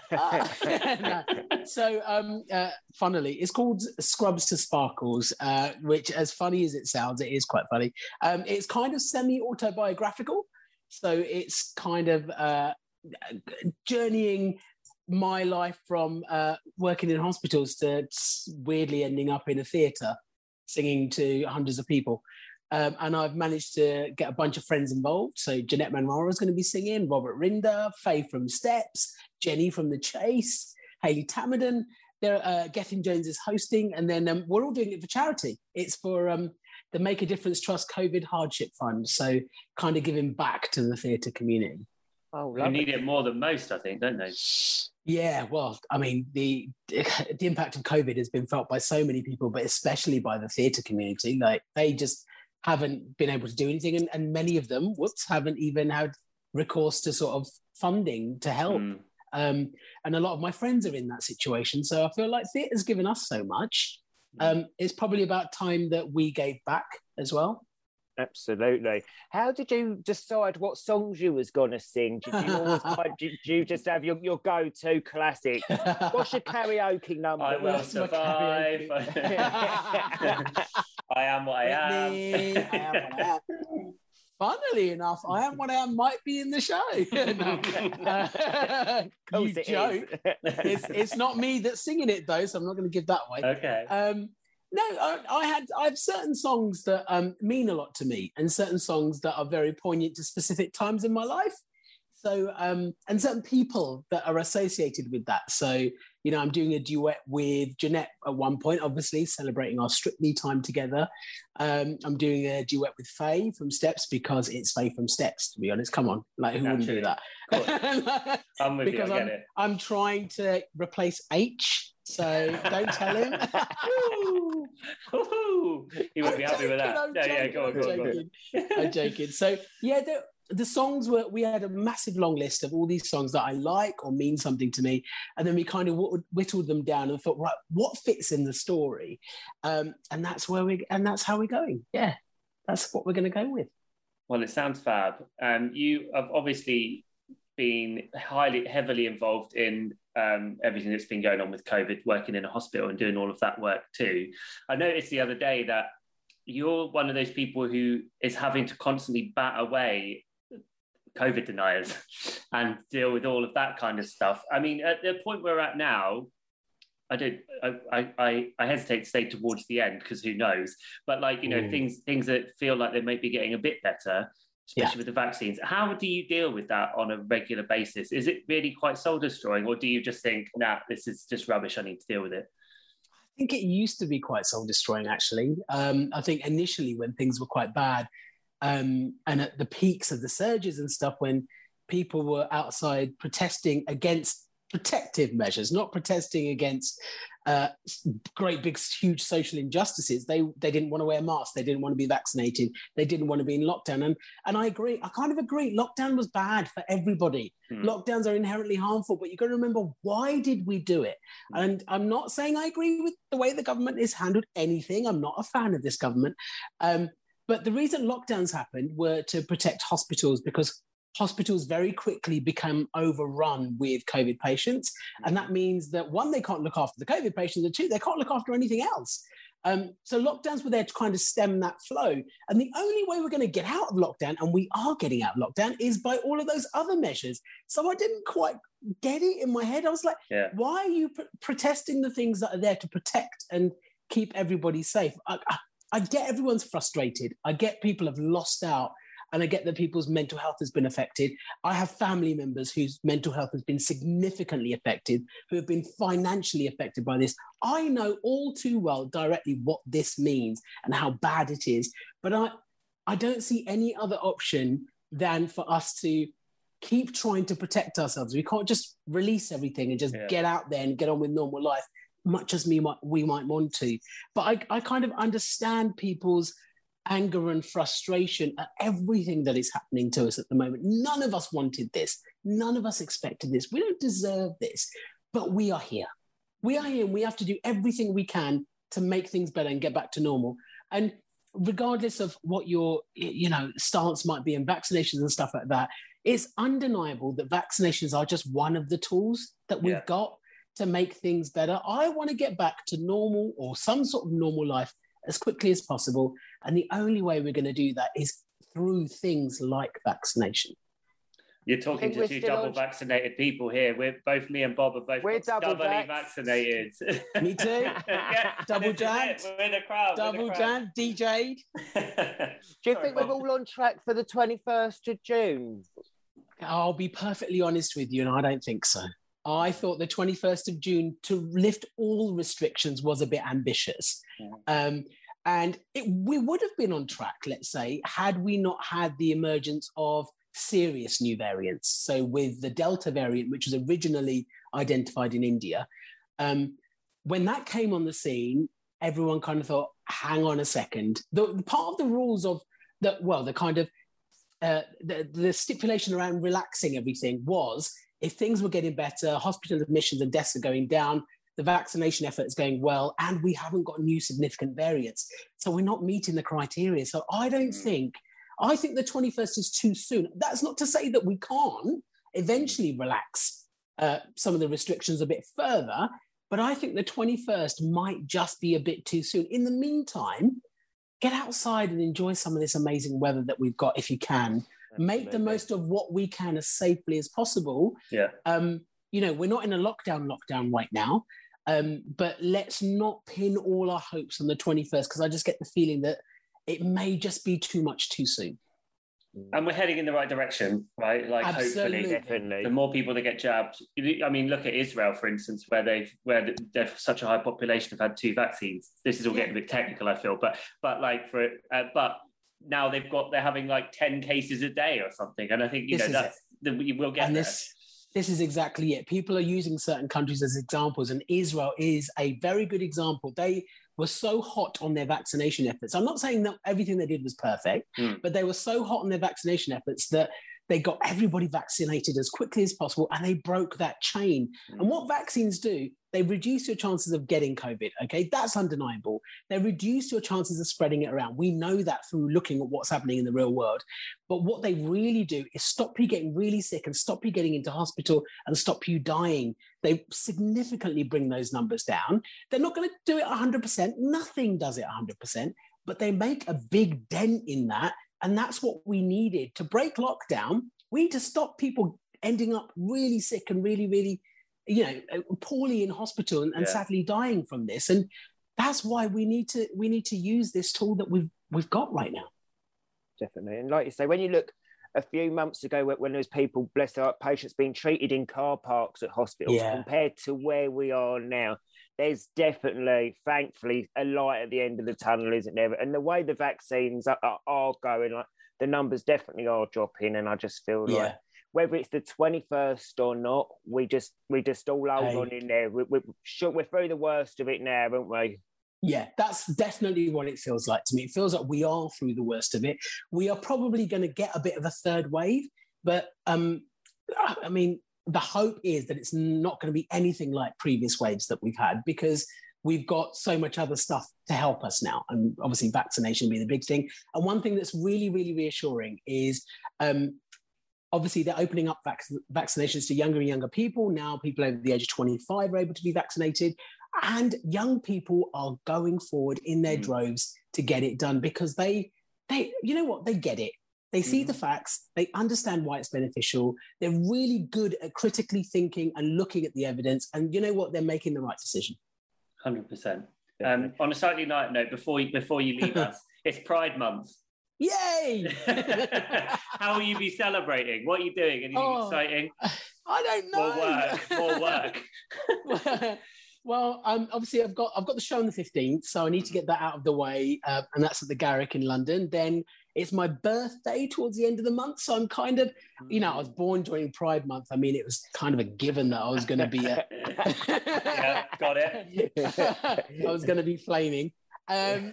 No. So, funnily, it's called Scrubs to Sparkles, which, as funny as it sounds, it is quite funny. It's kind of semi-autobiographical. So it's kind of journeying my life from working in hospitals to weirdly ending up in a theatre singing to hundreds of people. And I've managed to get a bunch of friends involved. So Jeanette Manmara is going to be singing, Robert Rinder, Faye from Steps, Jenny from The Chase, Hayley Tamerden. Gethin Jones is hosting. And then we're all doing it for charity. It's for the Make a Difference Trust COVID Hardship Fund. So kind of giving back to the theatre community.
Oh,
you need it more than most, I think, don't they?
Yeah, well, I mean, the impact of COVID has been felt by so many people, but especially by the theatre community. Like, they just haven't been able to do anything, and many of them, haven't even had recourse to sort of funding to help. And a lot of my friends are in that situation. So I feel like theatre's given us so much. It's probably about time that we gave back as well.
Absolutely. How did you decide what songs you was going to sing? Did you just have your go-to classic? What's your karaoke number?
I will survive. I am what I am.
I am what I am. Funnily enough, I Am What I Am might be in the show. You joke. It's not me that's singing it, though, so I'm not going to give that away.
Okay.
No, I have certain songs that mean a lot to me, and certain songs that are very poignant to specific times in my life. So, and certain people that are associated with that. So, you know, I'm doing a duet with Jeanette at one point, obviously celebrating our Strictly time together. I'm doing a duet with Faye from Steps because it's Faye from Steps, to be honest. Come on, like, who wouldn't do that?
I'm with you, I get it.
I'm trying to replace H, so don't tell him.
He would be happy with that. Go on.
I'm joking. So, yeah, the songs we had a massive long list of all these songs that I like or mean something to me, and then we kind of whittled them down and thought, right, what fits in the story, and that's how we're going. Yeah, that's what we're going to go with.
Well, it sounds fab. You have obviously been heavily involved in everything that's been going on with COVID, working in a hospital and doing all of that work too. I noticed the other day that you're one of those people who is having to constantly bat away COVID deniers and deal with all of that kind of stuff. I mean, at the point we're at now, I don't. I hesitate to say towards the end because who knows? But like, you know, things that feel like they might be getting a bit better, especially with the vaccines. How do you deal with that on a regular basis? Is it really quite soul destroying, or do you just think, nah, this is just rubbish, I need to deal with it?
I think it used to be quite soul destroying, actually. I think initially when things were quite bad, and at the peaks of the surges and stuff, when people were outside protesting against protective measures, not protesting against great big huge social injustices. They didn't want to wear masks, they didn't want to be vaccinated, they didn't want to be in lockdown. And I agree, I kind of agree, lockdown was bad for everybody. Lockdowns are inherently harmful, but you've got to remember, why did we do it? And I'm not saying I agree with the way the government has handled anything. I'm not a fan of this government, but the reason lockdowns happened were to protect hospitals, because hospitals very quickly become overrun with COVID patients. And that means that, one, they can't look after the COVID patients, and two, they can't look after anything else. So lockdowns were there to kind of stem that flow. And the only way we're going to get out of lockdown, and we are getting out of lockdown, is by all of those other measures. So I didn't quite get it in my head. I was like, why are you protesting the things that are there to protect and keep everybody safe? I get everyone's frustrated. I get people have lost out. And I get that people's mental health has been affected. I have family members whose mental health has been significantly affected, who have been financially affected by this. I know all too well directly what this means and how bad it is. But I don't see any other option than for us to keep trying to protect ourselves. We can't just release everything and just get out there and get on with normal life, much as we might want to. But I kind of understand people's anger and frustration at everything that is happening to us at the moment. None of us wanted this. None of us expected this. We don't deserve this, but we are here. We are here, and we have to do everything we can to make things better and get back to normal. And regardless of what your, stance might be in vaccinations and stuff like that, it's undeniable that vaccinations are just one of the tools that we've got to make things better. I want to get back to normal, or some sort of normal life, as quickly as possible. And the only way we're going to do that is through things like vaccination.
You're talking to two double vaccinated people here. Me and Bob are both doubly vaccinated.
Me too. Double jab.
We're in the crowd.
Double jab. DJ'd.
Do you think we're all on track for the 21st of June?
I'll be perfectly honest with you, and I don't think so. I thought the 21st of June to lift all restrictions was a bit ambitious. And we would have been on track, let's say, had we not had the emergence of serious new variants. So with the Delta variant, which was originally identified in India, when that came on the scene, everyone kind of thought, hang on a second. The part of the rules of the stipulation around relaxing everything was, if things were getting better, hospital admissions and deaths are going down, the vaccination effort is going well, and we haven't got new significant variants. So we're not meeting the criteria. So I think the 21st is too soon. That's not to say that we can't eventually relax some of the restrictions a bit further, but I think the 21st might just be a bit too soon. In the meantime, get outside and enjoy some of this amazing weather that we've got if you can. Make the most of what we can as safely as possible. We're not in a lockdown right now, but let's not pin all our hopes on the 21st, because I just get the feeling that it may just be too much too soon.
And we're heading in the right direction, right? Like,
absolutely.
Hopefully, the more people that get jabbed. I mean, look at Israel, for instance, where they've such a high population have had 2 vaccines. This is all getting a bit technical, I feel, but now they're having like 10 cases a day or something, and I think we'll get there.
This is exactly it. People are using certain countries as examples, and Israel is a very good example. They were so hot on their vaccination efforts. I'm not saying that everything they did was perfect, but they were so hot on their vaccination efforts that they got everybody vaccinated as quickly as possible, and they broke that chain. And what vaccines do, they reduce your chances of getting COVID, okay? That's undeniable. They reduce your chances of spreading it around. We know that through looking at what's happening in the real world. But what they really do is stop you getting really sick and stop you getting into hospital and stop you dying. They significantly bring those numbers down. They're not going to do it 100%. Nothing does it 100%, but they make a big dent in that. And that's what we needed to break lockdown. We need to stop people ending up really sick and really, really poorly in hospital and sadly dying from this. And that's why we need to use this tool that we've got right now.
Definitely. And like you say, when you look a few months ago when there was people, bless their heart, patients being treated in car parks at hospitals compared to where we are now, there's definitely, thankfully, a light at the end of the tunnel, isn't there? And the way the vaccines are going, like the numbers definitely are dropping. And I just feel like whether it's the 21st or not, we just all hold on in there. We're through the worst of it now, aren't we?
Yeah, that's definitely what it feels like to me. It feels like we are through the worst of it. We are probably going to get a bit of a third wave, but I mean, the hope is that it's not going to be anything like previous waves that we've had, because we've got so much other stuff to help us now. And obviously vaccination being the big thing. And one thing that's really, really reassuring is obviously they're opening up vaccinations to younger and younger people. Now people over the age of 25 are able to be vaccinated. And young people are going forward in their droves to get it done, because they you know what, they get it. They see the facts, they understand why it's beneficial. They're really good at critically thinking and looking at the evidence. And you know what, they're making the right decision.
100%. On a slightly light note, before you leave us, it's Pride Month.
Yay!
How will you be celebrating? What are you doing? Anything exciting?
I don't know.
More work.
Well, obviously I've got the show on the 15th, so I need to get that out of the way, and that's at the Garrick in London. Then it's my birthday towards the end of the month, so I'm kind of, I was born during Pride Month. I mean, it was kind of a given that I was going to be
yeah, got it.
I was going to be flaming. So,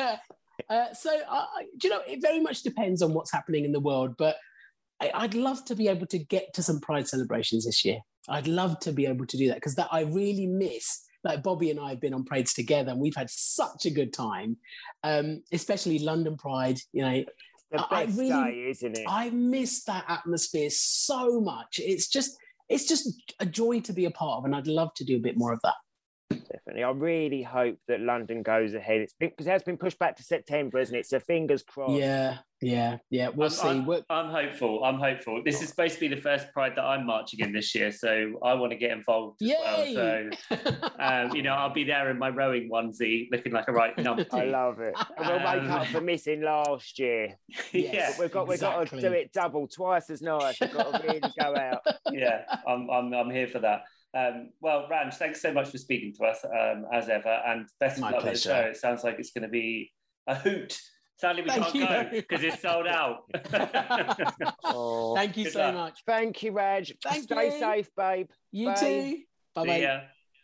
it very much depends on what's happening in the world, but I'd love to be able to get to some Pride celebrations this year. I'd love to be able to do that, because that I really miss. Like Bobby and I have been on Parades together, and we've had such a good time, especially London Pride.
The best day, isn't it?
I miss that atmosphere so much. It's just a joy to be a part of, and I'd love to do a bit more of that.
Definitely. I really hope that London goes ahead. Because it has been pushed back to September, isn't it? So fingers crossed.
Yeah. We'll see.
I'm hopeful. This is supposed to be the first Pride that I'm marching in this year, so I want to get involved as well. So, I'll be there in my rowing onesie, looking like a right numpty.
I love it. And we'll make up for missing last year.
Yes,
we've got to do it double, twice as nice. We've got to really go out.
Yeah, I'm here for that. Well, Ranj, thanks so much for speaking to us as ever, and best of luck with the show. It sounds like it's going to be a hoot. Sadly, we can't go because it's sold out.
Thank you so much.
Thank you, Raj. Stay safe, babe.
You too. Bye-bye.
Yeah.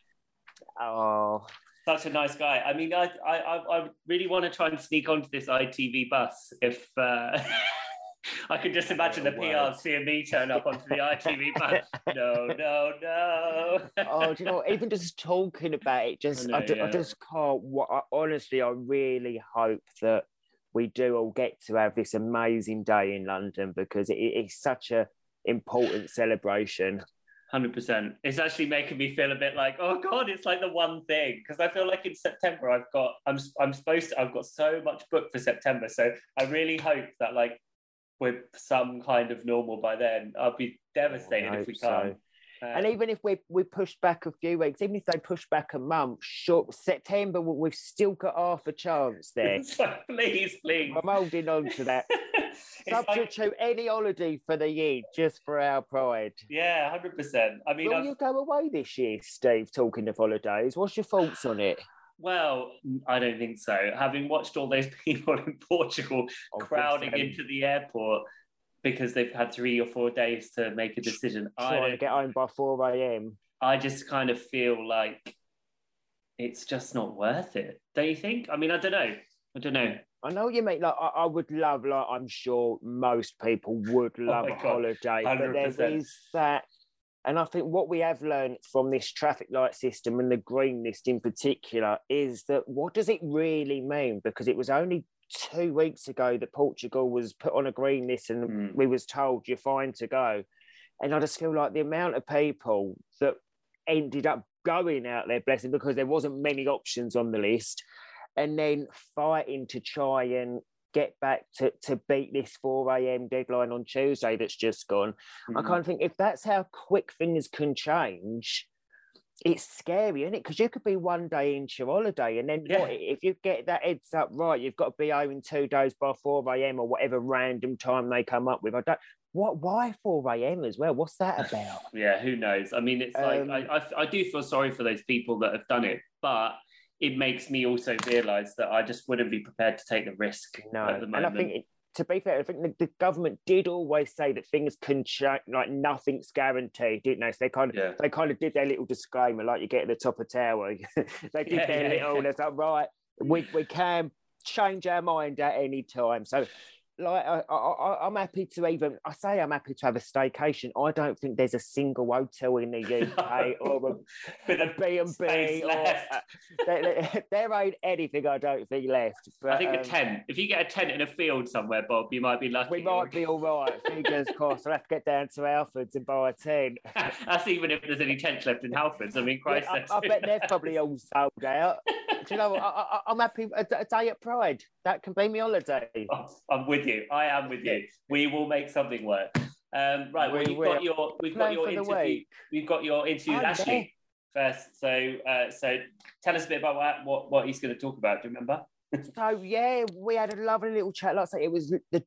Oh,
such a nice guy. I mean, I really want to try and sneak onto this ITV bus if... I could just imagine the PR seeing me turn up onto the ITV bus. No.
Oh, do you know, even just talking about it, I just can't. Honestly, I really hope that we do all get to have this amazing day in London, because it's such a important celebration.
100%. It's actually making me feel a bit like, oh God, it's like the one thing, because I feel like in September I've got so much booked for September, so I really hope that we're some kind of normal by then. I'll be devastated if we can't.
And even if we push back a few weeks, even if they push back a month, September, we've still got half a chance there.
So please.
I'm holding on to that. Substitute any holiday for the year just for our Pride.
Yeah, 100%. I mean,
will you go away this year, Steve, talking of holidays? What's your thoughts on it?
Well, I don't think so. Having watched all those people in Portugal crowding into the airport because they've had 3 or 4 days to make a decision.
Trying to get home by 4 a.m.
I just kind of feel like it's just not worth it. Don't you think? I mean, I don't know.
I know what you mean. I would love, I'm sure most people would love a holiday.
100%.
But there is that. And I think what we have learned from this traffic light system and the green list in particular is that what does it really mean? Because it was only 2 weeks ago that Portugal was put on a green list and we was told you're fine to go. And I just feel like the amount of people that ended up going out there, blessing, because there wasn't many options on the list, and then fighting to try and get back to beat this 4 a.m. deadline on Tuesday that's just gone. I kind of think if that's how quick things can change, it's scary, isn't it? Because you could be one day into your holiday, and then what, if you get that heads up right, you've got to be home in 2 days by 4 a.m. or whatever random time they come up with. Why 4 a.m. as well? What's that about?
Yeah, who knows? I mean, it's like I do feel sorry for those people that have done it, but it makes me also realise that I just wouldn't be prepared to take the risk at the moment.
And I think, to be fair, I think the government did always say that things can change, like nothing's guaranteed, didn't they? So they kind of did their little disclaimer, like you get at the top of tower. They did their little, it's like, right, we can change our mind at any time. So, like, I'm happy to I'm happy to have a staycation. I don't think there's a single hotel in the UK or a B&B. There ain't anything, I don't think, left. But,
I think a tent. If you get a tent in a field somewhere, Bob, you might be lucky.
We might be all right. Fingers crossed. I'll have to get down to Halfords and buy a tent.
That's even if there's any tents left in Halfords. I mean, Christ.
Yeah, I bet they're probably all sold out. Do you know what? I'm happy. A day at Pride. That can be my holiday.
Oh, I'm with you. I am with you. We will make something work. Right. Well, we've got your interview. We've got your interview with Ashley first. So tell us a bit about what he's going to talk about. Do you remember?
So we had a lovely little chat. Like I say, it was the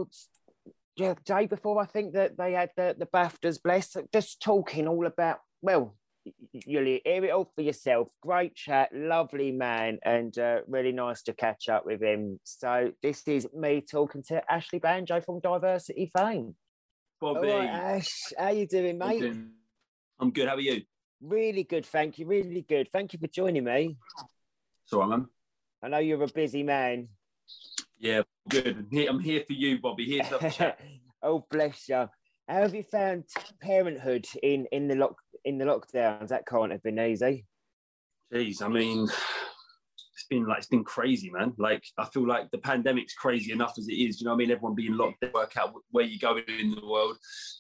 day before, I think, that they had the BAFTAs, bless. Just talking all about, well, you'll hear it all for yourself. Great chat, lovely man, and really nice to catch up with him. So this is me talking to Ashley Banjo from Diversity fame.
Bobby.
All right, Ash, how you doing, mate?
I'm good. How are you?
Really good, thank you. Really good. Thank you for joining me.
It's all right, man.
I know you're a busy man.
Yeah, good. I'm here for you, Bobby. Here to have a chat.
Oh, bless you. How have you found parenthood in the lockdowns? That can't have been easy.
Jeez, I mean, it's been crazy, man. Like, I feel like the pandemic's crazy enough as it is. You know what I mean? Everyone being locked, work out where you're going in the world.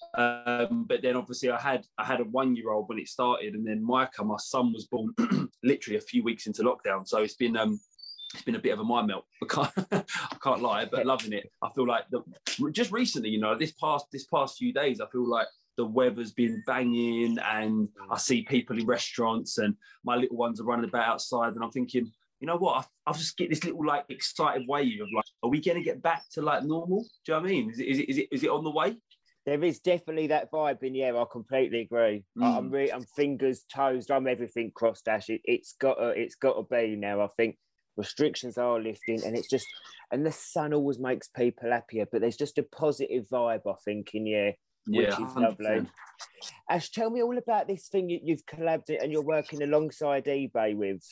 But then obviously I had a 1-year-old when it started, and then Micah, my son, was born literally a few weeks into lockdown. So it's been a bit of a mind melt. I can't lie, but loving it. I feel like just recently, you know, this past few days, I feel like the weather's been banging, and I see people in restaurants, and my little ones are running about outside, and I'm thinking, you know what? I'll just get this little like excited wave of like, are we going to get back to like normal? Do you know what I mean? Is it on the way?
There is definitely that vibe in the air. I completely agree. I'm fingers, toes, I'm everything crossed, Ash. It's got to be now. I think restrictions are lifting, and and the sun always makes people happier. But there's just a positive vibe, I think, in the air, which is 100%. Lovely. Ash, tell me all about this thing you've collabed it and you're working alongside eBay with.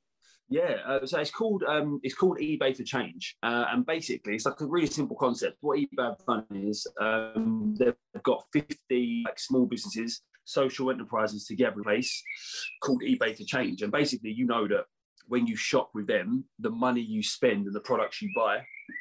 Yeah, so it's called eBay for Change, and basically it's like a really simple concept. What eBay have done is they've got 50 like small businesses, social enterprises together in a place called eBay for Change, and basically you know that when you shop with them, the money you spend and the products you buy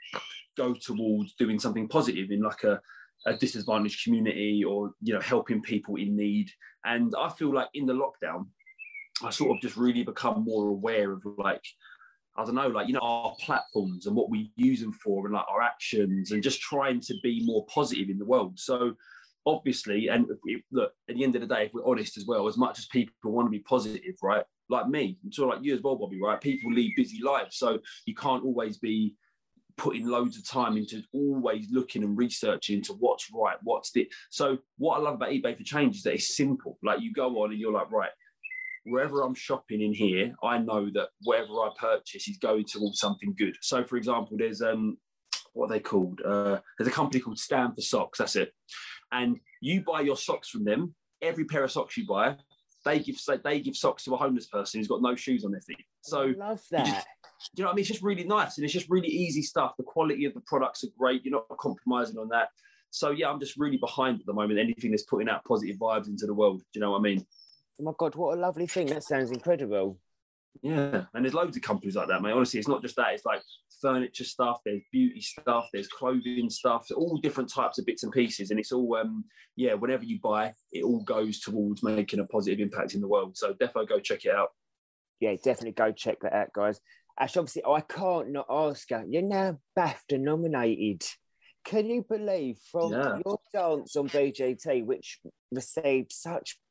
go towards doing something positive in like a disadvantaged community, or you know, helping people in need. And I feel like in the lockdown, I sort of just really become more aware of like, I don't know, like, you know, our platforms and what we use them for, and like our actions, and just trying to be more positive in the world. So obviously, and look, at the end of the day, if we're honest as well, as much as people want to be positive, right? Like me, I'm sort of like you as well, Bobby, right? People lead busy lives. So you can't always be putting loads of time into always looking and researching into what's right, what's the. So what I love about eBay for Change is that it's simple. Like you go on and you're like, right, wherever I'm shopping in here, I know that whatever I purchase is going towards something good. So for example, there's what are they called? There's a company called Stand for Socks, that's it. And you buy your socks from them. Every pair of socks you buy, they give socks to a homeless person who's got no shoes on their feet. So
I love that.
You know what I mean? It's just really nice, and it's just really easy stuff. The quality of the products are great. You're not compromising on that. So yeah, I'm just really behind at the moment anything that's putting out positive vibes into the world. Do you know what I mean?
Oh my God, what a lovely thing. That sounds incredible.
Yeah, and there's loads of companies like that, mate. Honestly, it's not just that. It's like furniture stuff, there's beauty stuff, there's clothing stuff, so all different types of bits and pieces. And it's all, whenever you buy, it all goes towards making a positive impact in the world. So definitely go check it out. Yeah,
definitely go check that out, guys. Ash, obviously, I can't not ask you, you're now BAFTA nominated. Can you believe from your dance on BGT, which received such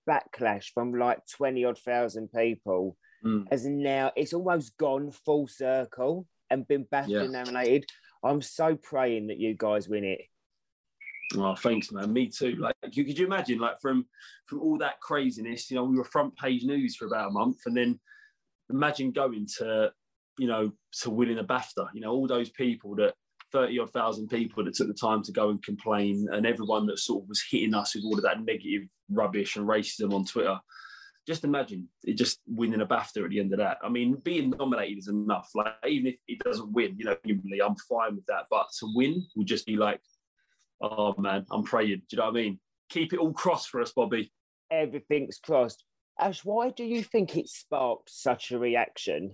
backlash from like 20 odd thousand people as now it's almost gone full circle and been BAFTA nominated. I'm so praying that you guys win it.
Oh, thanks, man. Me too. Like, could you imagine, like, from all that craziness, you know, we were front page news for about a month, and then imagine going to, you know, to winning a BAFTA. You know, all those people, that 30 odd thousand people that took the time to go and complain, and everyone that sort of was hitting us with all of that negative rubbish and racism on Twitter. Just imagine it just winning a BAFTA at the end of that. I mean, being nominated is enough. Like, even if it doesn't win, you know, I'm fine with that. But to win would just be like, oh man, I'm praying. Do you know what I mean? Keep it all crossed for us, Bobby.
Everything's crossed. Ash, why do you think it sparked such a reaction?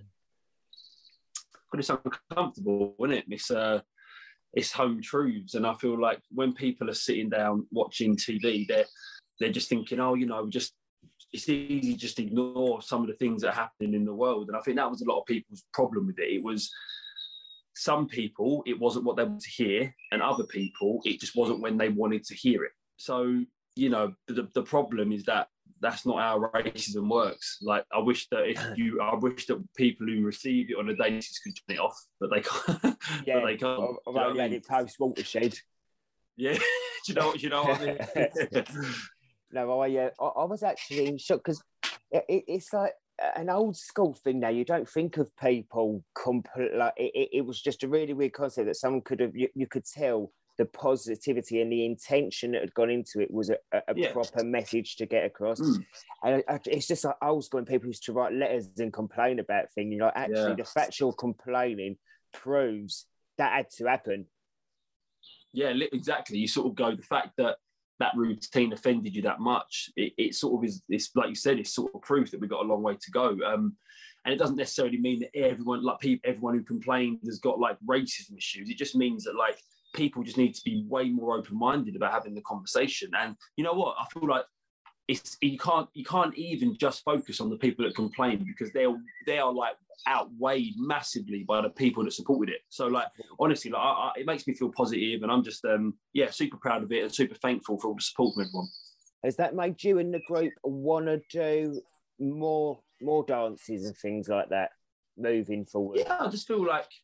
But it's uncomfortable, isn't it? It's home truths, and I feel like when people are sitting down watching TV, they're just thinking, oh, you know, it's easy just to ignore some of the things that are happening in the world. And I think that was a lot of people's problem with it. It was some people, it wasn't what they wanted to hear, and other people, it just wasn't when they wanted to hear it. So, you know, the problem is that that's not how racism works. Like, I wish that people who receive it on a daily basis could turn it off, but they can't.
Yeah,
but they can't.
I've only had it post Watershed.
Yeah, do you know what I mean?
No, I was actually in shock because it's like an old school thing now. You don't think of people like it was just a really weird concept that someone could have. You could tell the positivity and the intention that had gone into it was a proper message to get across. And it's just like old school, and people used to write letters and complain about things. You know, actually, the fact you're complaining proves that had to happen.
Yeah, exactly. You sort of go, the fact that routine offended you that much, it sort of is, it's like you said, it's sort of proof that we've got a long way to go. And it doesn't necessarily mean that everyone who complained has got like racism issues. It just means that like people just need to be way more open-minded about having the conversation. And you know what? I feel like you can't even just focus on the people that complain, because they are like outweighed massively by the people that supported it. So like, honestly, like it makes me feel positive, and I'm just super proud of it and super thankful for all the support from everyone.
Has that made you and the group want to do more dances and things like that moving forward?
Yeah, I just feel like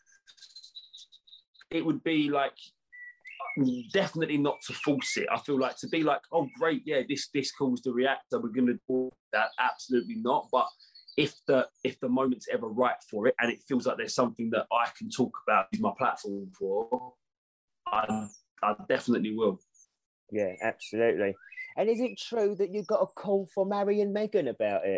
it would be like, definitely not to force it. I feel like to be like, oh great, yeah, this caused the reactor, we're going to do that. Absolutely not. But if the moment's ever right for it, and it feels like there's something that I can talk about, use my platform for, I definitely will.
Yeah, absolutely. And is it true that you got a call from Harry and Meghan about it?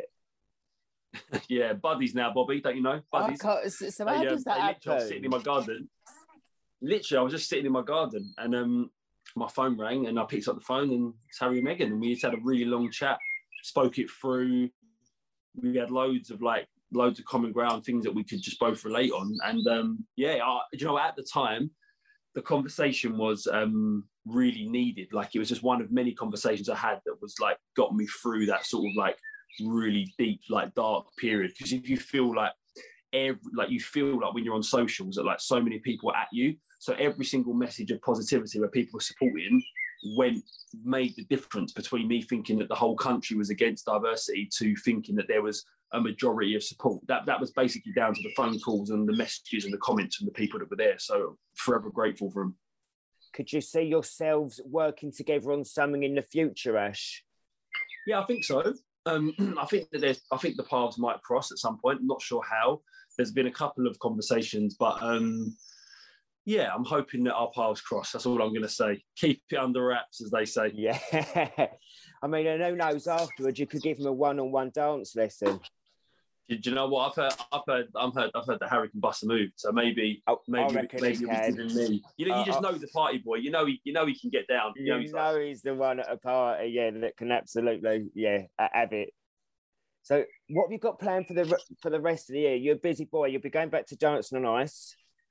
Yeah, buddies now, Bobby. Don't you know? Buddies.
So how does that happen?
I was sitting in my garden. Literally, I was just sitting in my garden, and my phone rang, and I picked up the phone, and it's Harry and Meghan, and we just had a really long chat, spoke it through. We had loads of common ground, things that we could just both relate on, and at the time, the conversation was really needed. Like, it was just one of many conversations I had that was like got me through that sort of like really deep, like dark period. Because if you feel like you feel like when you're on socials that like so many people are at you, so every single message of positivity where people are supporting made the difference between me thinking that the whole country was against diversity to thinking that there was a majority of support. That was basically down to the phone calls and the messages and the comments from the people that were there. So forever grateful for them.
Could you see yourselves working together on something in the future, Ash?
Yeah, I think so. I think the paths might cross at some point. I'm not sure how. There's been a couple of conversations, but yeah, I'm hoping that our paths cross. That's all I'm going to say. Keep it under wraps, as they say.
Yeah. I mean, and who knows, afterwards you could give him a one-on-one dance lesson.
Do you know what I've heard that Harry can bust a move, so maybe we give him me. You just know the party boy. You know he can get down.
He's the one at a party, that can absolutely have it. So what have you got planned for the rest of the year? You're a busy boy. You'll be going back to Dancing on Ice.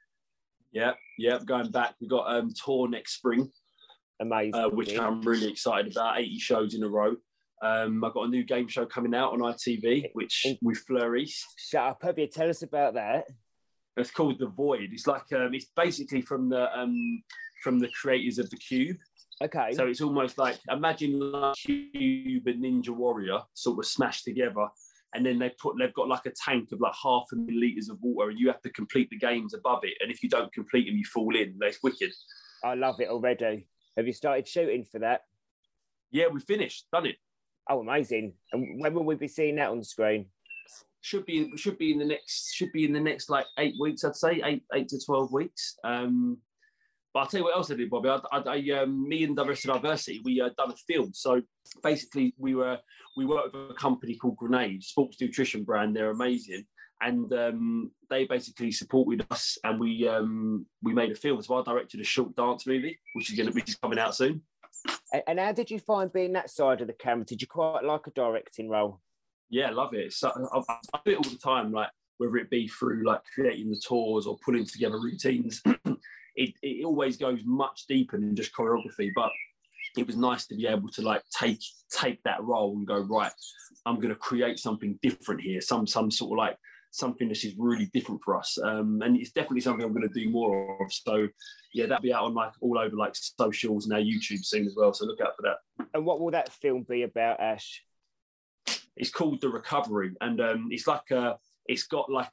Yeah, going back. We've got tour next spring. Amazing.
Which I'm really excited about. 80 shows in a row. I've got a new game show coming out on ITV, which with Fleur East.
Shut up, Herbie. Tell us about that.
It's called The Void. It's like it's basically from the creators of The Cube.
Okay.
So it's almost like, imagine like Cube and Ninja Warrior sort of smashed together, and then they've got like a tank of like 500,000 litres of water, and you have to complete the games above it. And if you don't complete them, you fall in. That's wicked.
I love it already. Have you started shooting for that?
Yeah, we finished, done it.
Oh, amazing! And when will we be seeing that on screen?
Should be in the next like 8 weeks, I'd say 8 to 12 weeks. But I'll tell you what else I did, Bobby. Me and Diversity, we done a film. So basically, we worked with a company called Grenade, sports nutrition brand. They're amazing, and they basically supported us, and we made a film. So I directed a short dance movie, which is coming out soon.
And how did you find being that side of the camera? Did you quite like a directing role?
Yeah, I love it. So I do it all the time, like whether it be through like creating the tours or putting together routines. It always goes much deeper than just choreography, but it was nice to be able to like take that role and go, right, I'm going to create something different here, some sort of like something that is really different for us, and it's definitely something I'm going to do more of. So yeah, that'll be out on like all over like socials and our YouTube soon as well, so look out for that.
And what will that film be about, Ash?
It's called The Recovery, and it's got like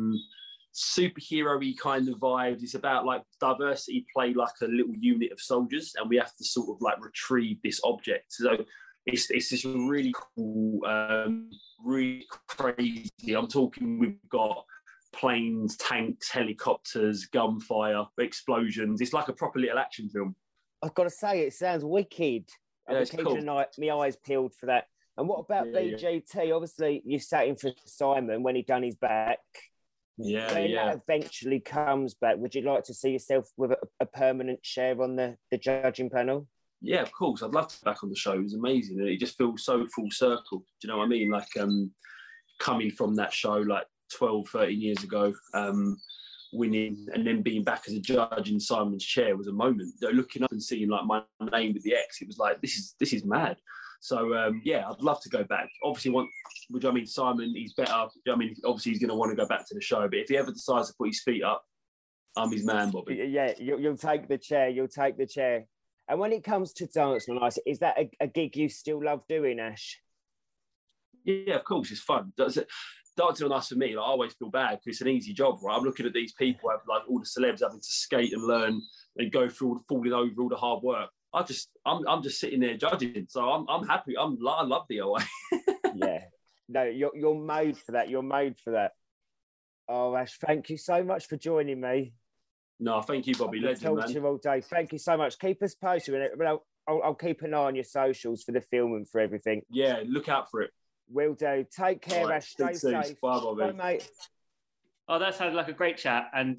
superhero-y kind of vibes. It's about like Diversity play like a little unit of soldiers, and we have to sort of like retrieve this object. So it's this really cool, really crazy. I'm talking, we've got planes, tanks, helicopters, gunfire, explosions. It's like a proper little action film.
I've got to say, it sounds wicked.
Yeah,
I'm
it's
keeping
cool.
my eyes peeled for that. And what about BGT? Obviously, you sat in for Simon when he done his back. When that eventually comes back, would you like to see yourself with a permanent chair on the judging panel?
Yeah, of course. I'd love to be back on the show. It was amazing. It just feels so full circle. Do you know what I mean? Like coming from that show like 12, 13 years ago, winning and then being back as a judge in Simon's chair was a moment. Looking up and seeing like my name with the X, it was like, this is mad. So I'd love to go back. Obviously, Simon, he's better. Obviously he's going to want to go back to the show. But if he ever decides to put his feet up, I'm his man, Bobby.
Yeah, you'll take the chair. You'll take the chair. And when it comes to Dancing on Ice, is that a gig you still love doing, Ash?
Yeah, of course, it's fun. Dancing on Ice for me, like, I always feel bad because it's an easy job, right? I'm looking at these people, like all the celebs having to skate and learn and go through all the falling over, all the hard work. I'm just sitting there judging, so I'm happy. I love the OA.
Yeah, no, you're made for that. You're made for that. Oh, Ash, thank you so much for joining me.
No, thank you, Bobby. Legend, man.
You all day. Thank you so much. Keep us posted. I'll keep an eye on your socials for the film and for everything.
Yeah, look out for it.
Will do. Take care,
right,
Ash. Stay safe.
Bye, Bobby.
Bye, mate.
Oh, that sounded like a great chat, and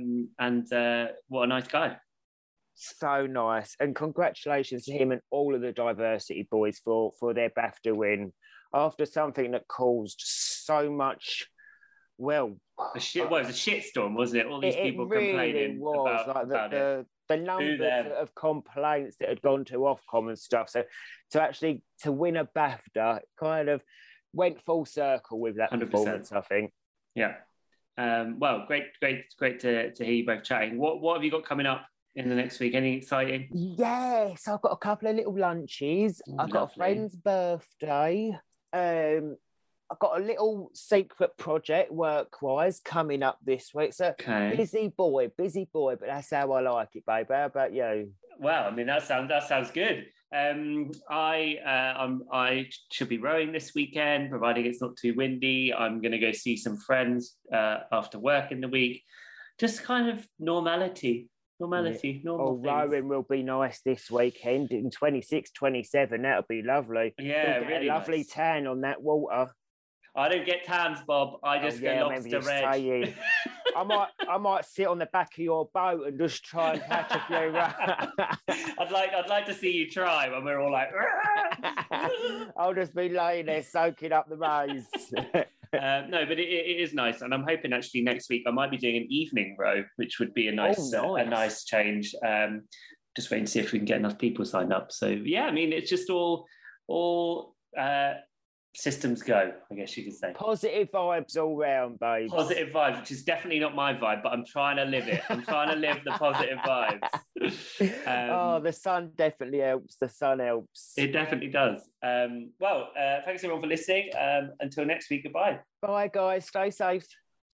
what a nice guy.
So nice, and congratulations to him and all of the Diversity boys for their BAFTA win after something that caused so much. Well,
it was a shitstorm, wasn't it? All these people
really
complaining
was.
about
it. The numbers of complaints that had gone to Ofcom and stuff. So to win a BAFTA kind of went full circle with that 100%. Performance, I think.
Yeah. Well, great to hear you both chatting. What have you got coming up in the next week? Any exciting?
Yes, I've got a couple of little lunches. I've got a friend's birthday. I've got a little secret project work-wise coming up this week. So busy boy, but that's how I like it, babe. How about you?
Well, I mean, that sounds good. I should be rowing this weekend, providing it's not too windy. I'm going to go see some friends after work in the week. Just kind of normality. Normal things.
Rowing will be nice this weekend in 26, 27. That'll be lovely.
Yeah, really
a lovely
nice.
Tan on that water.
I don't get tans, Bob. I just go lobster red.
I might sit on the back of your boat and just try and catch a few.
I'd like to see you try when we're all like.
I'll just be laying there soaking up the rays.
No, but it is nice, and I'm hoping actually next week I might be doing an evening row, which would be a nice change. Just waiting to see if we can get enough people signed up. So yeah, I mean it's just all systems go, I guess you could say.
Positive vibes all round, babe.
Positive vibes, which is definitely not my vibe, but I'm trying to live it. I'm trying to live the positive vibes.
The sun definitely helps. The sun helps.
It definitely does. Thanks everyone for listening. Until next week, goodbye.
Bye, guys. Stay safe.